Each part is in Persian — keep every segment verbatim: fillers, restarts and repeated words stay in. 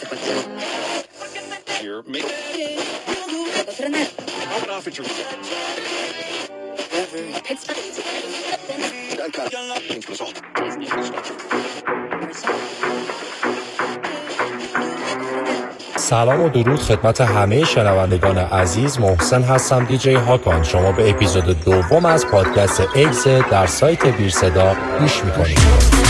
You're making off at your سلام و درود خدمت همه شنوندگان عزیز. محسن هستم، دیجی هاکان. شما به اپیزود دوم از پادکست ایکس در سایت بیر صدا گوش میکنید.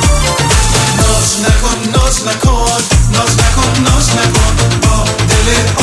ناز نکن ناز نکن ناز نکن با دل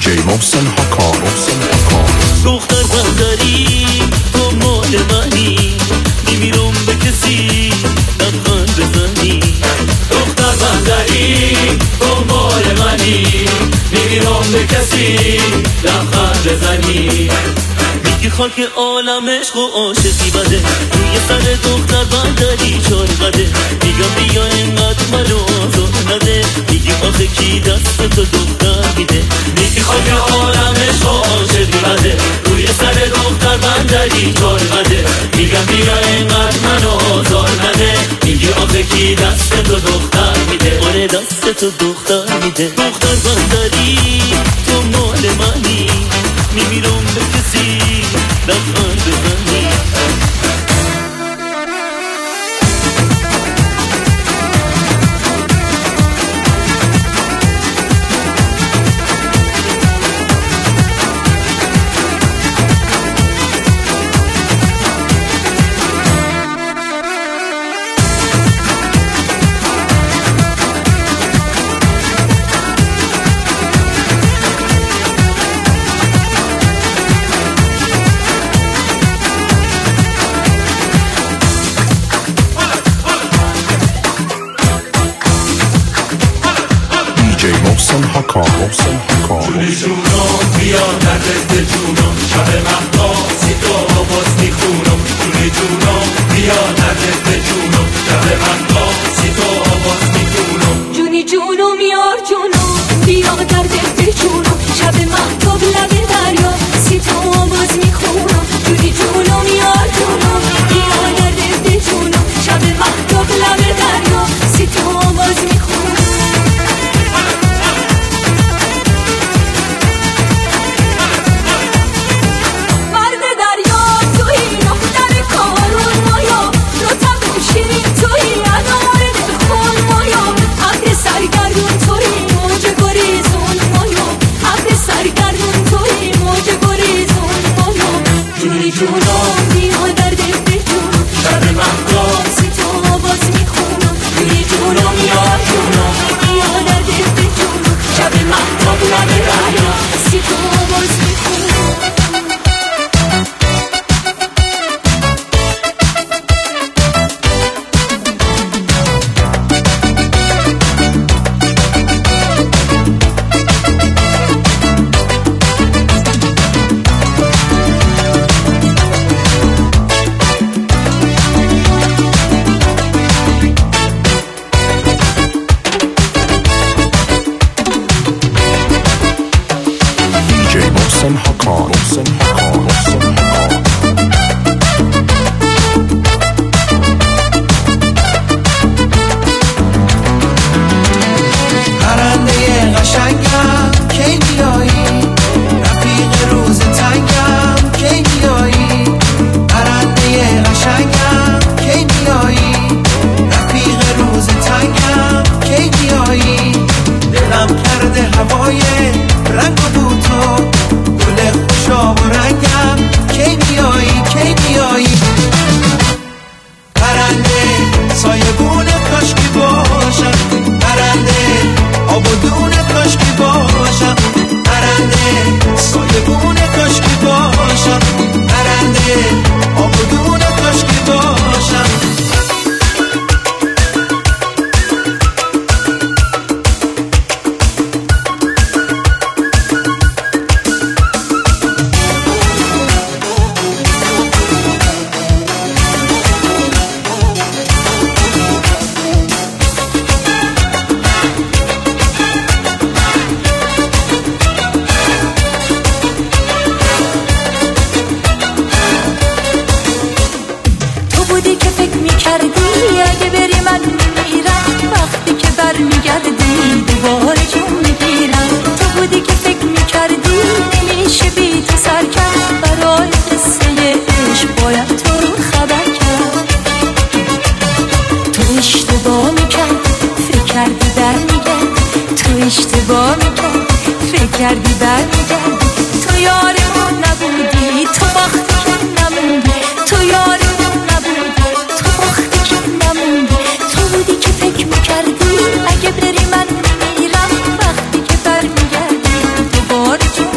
دیجی محسن حکا. دختر بندری تو مال منی، نمیرم به کسی لبخند بزنی. دختر بندری تو مال منی، نمیرم به کسی لبخند بزنی. میگی خاک عالم عشق و عاشقی بده، روی سر دختر بندری چار قده. میگم بیا اینقدر منو آزار نده، میگی آخه کی دست تو دختر میده. میگی خاک عالم عشق و عاشقی بده، روی سر دختر بندری چار قده. میگم بیا اینقدر منو آزار نده، میگی آخه کی دست تو دختر میده. آره دست تو دختر میده. دختر بندری تو مال منی، میمیرم به کسی لبخند بزنی. محسن حکا. جونی جونم بیا نرد جونم، شب مهتاب سی تو آواز میخونم. جونی جونم بیا نرد جونم، شب مهتاب سی تو آواز میخونم. جونی جونم یار جونم بیا نرد جونم، شب مهتاب لب دریا سی تو آواز میخونم. جونی جونم یار جونم بیا نرد جونم، شب مهتاب لب دریا سی تو آواز میخونم. محسن حکا. محسن حکا. محسن حکا. پرنده قشنگم کی بیایی، رفیق روز تنگم کی بیایی. پرنده قشنگم کی بیایی، رفیق روز تنگم کی بیایی. دلم کرده هوای رنگ و بو تو، گل خوشاب و رنگم کی بیایی کی بیایی. پرنده سایبون کاشکی باشم، پرنده آب و دون کاشکی باشم. پرنده سایبون کاشکی باشم، پرنده آب و دون کاشکی باشم. اشتباه میکرد فکر کردی برمیگردی. تو یار من نبودی، تو وقتی که نموندی. تو یار من نبودی، تو وقتی که نموندی. تو بودی که فکر میکردی اگه بری من میرم، وقتی که برمیگردی دوباره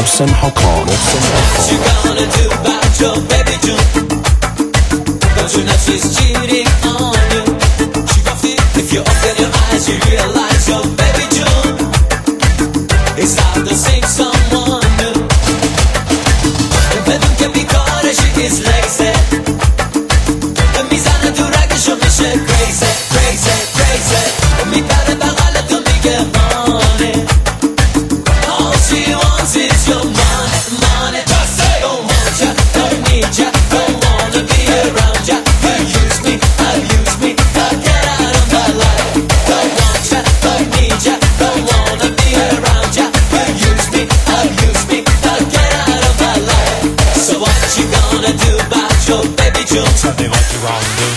محسن حکام. What you gonna do about your baby June? Don't you know she's cheating on you? She got it. If you open your eyes, you realize your baby June is out to sing someone new. The bedroom can be caught as she is lazy. The mizana to ragisho mishe crazy, crazy, crazy. Mikare bagale tu mige honey. All she wants is your money, money. Just say, don't want ya, don't need ya, don't wanna be around ya. You use me, abuse me, now get out of my life. Don't want ya, don't need ya, don't wanna be around ya. You use me, abuse me, now get out of my life. So what you gonna do about your baby June? Tell me what you wanna do.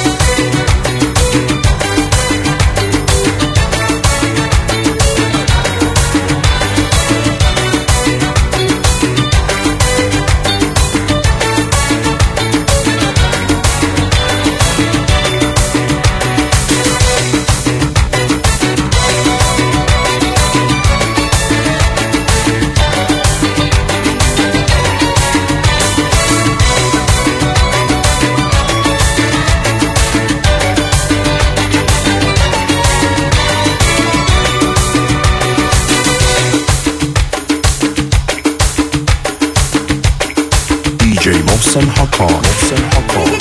دی جی محسن حکام. محسن حکام.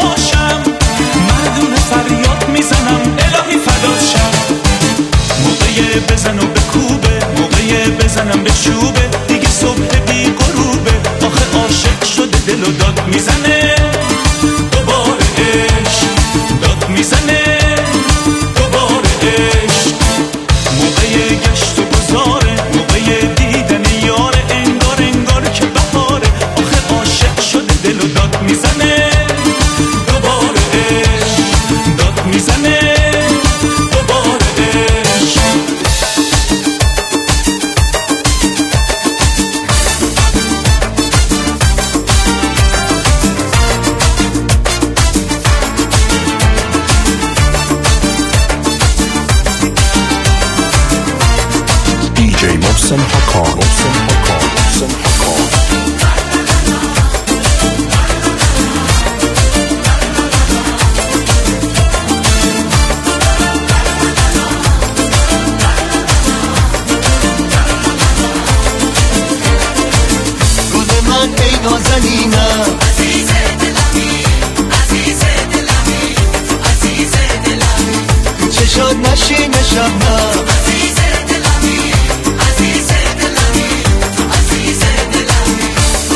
موقع موقع بزن و بکوبه، موقع بزنم به چوبه، دیگه صبح بی غروبه، آخه عاشق شده دل و داد میزنه، دوباره عشق داد میزنه، دوباره عشق. موقع گشت و گذاره، موقع دیدن یاره، انگار انگار که بهاره، آخه عاشق شده دل و داد میزنه، دوباره عشق داد میزنه، دوباره عشق. دیجی محسن حکام محسن حکام محسن حکام گل من ای نازنینم، عزیز دلمی، عزیز دلمی، عزیز دلمی، چشات نشین شبنم، عزیز دلمی، عزیز دلمی، عزیز دلمی.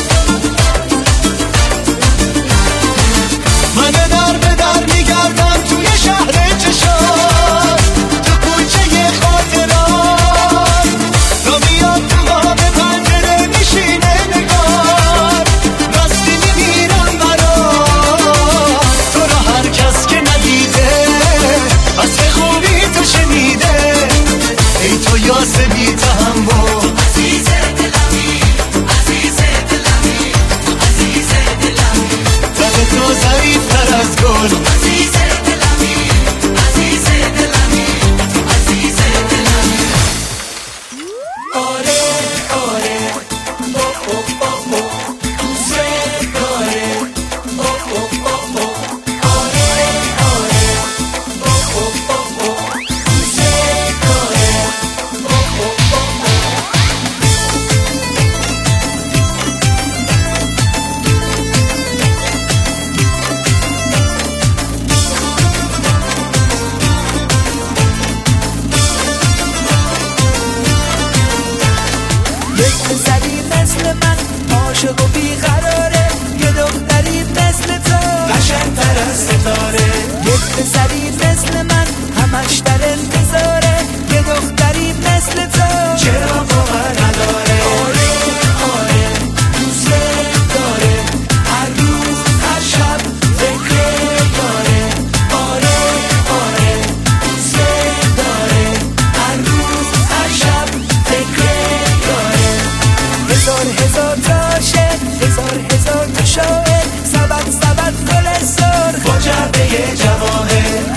من در به در میگردم توی شهر چشات، تو کوچه خاطرات، را میاد تو آب پنجره میشینه نگار، راستی میمیرم برات، تو را هر کس که ندیده از که خوبی تو شنیده، ای تو یاس بی تحمل، عزیز دلمی، عزیز دلمی، عزیز دلمی، دل تو ظریفتر از گل، عزیز دلمی، عزیز دلمی، عزیز دلمی. آره آره او او او او دوست داره، او او او او آره آره او او او او دوست داره، او او او او. یک پسری مثل من عاشق و بیقراره، یه دختری مثل تو قشنگتر از ستاره، یک پسری مثل من همش در انتظاره، یه دختری مثل تو چرا باور نداره، آره آره دوست داره، هر روز هر شب فکر یاره، آره آره دوست داره، هر روز هر شب فکر یاره. هزار هزار تا عاشق، هزار هزار تا شاعر، سبد سبد گل سرخ با جعبه جواهر،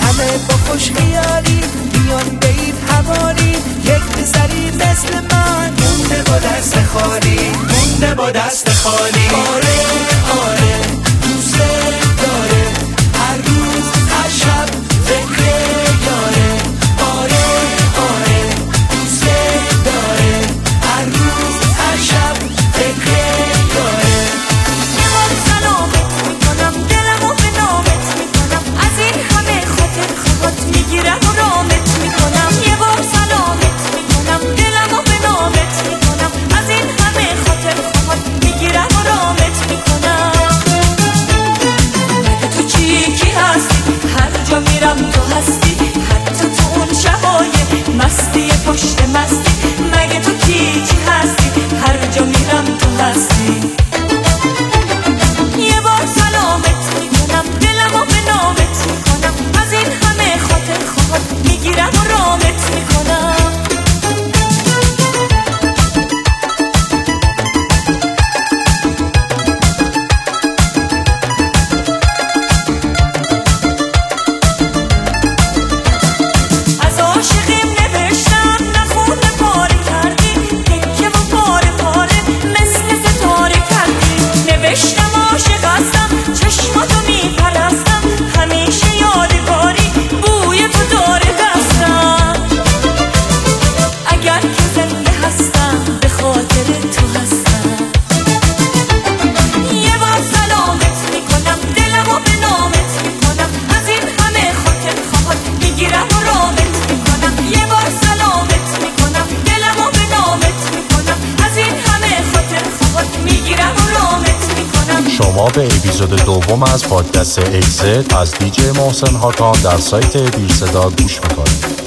شما به اپیزود دوم از پادکست اگزیت از دیجی محسن حاکان در سایت بیر صدا گوش میکنید.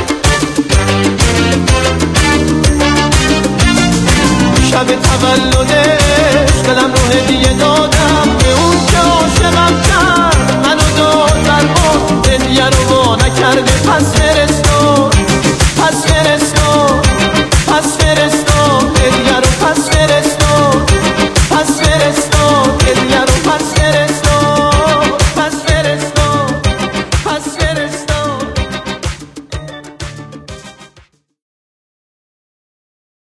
شب تولد